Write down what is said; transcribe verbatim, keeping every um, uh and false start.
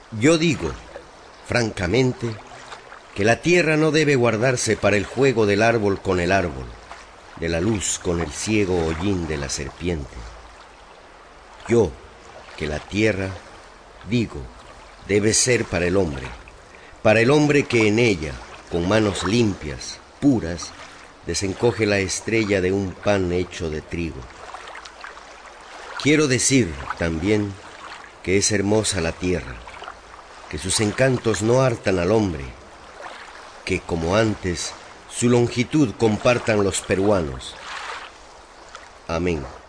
Yo digo, francamente, que la tierra no debe guardarse para el juego del árbol con el árbol, de la luz con el ciego hollín de la serpiente. Yo, que la tierra, digo, debe ser para el hombre, para el hombre que en ella, con manos limpias, puras, desencoge la estrella de un pan hecho de trigo. Quiero decir también que es hermosa la tierra, que sus encantos no hartan al hombre, que como antes su longitud compartan los peruanos. Amén.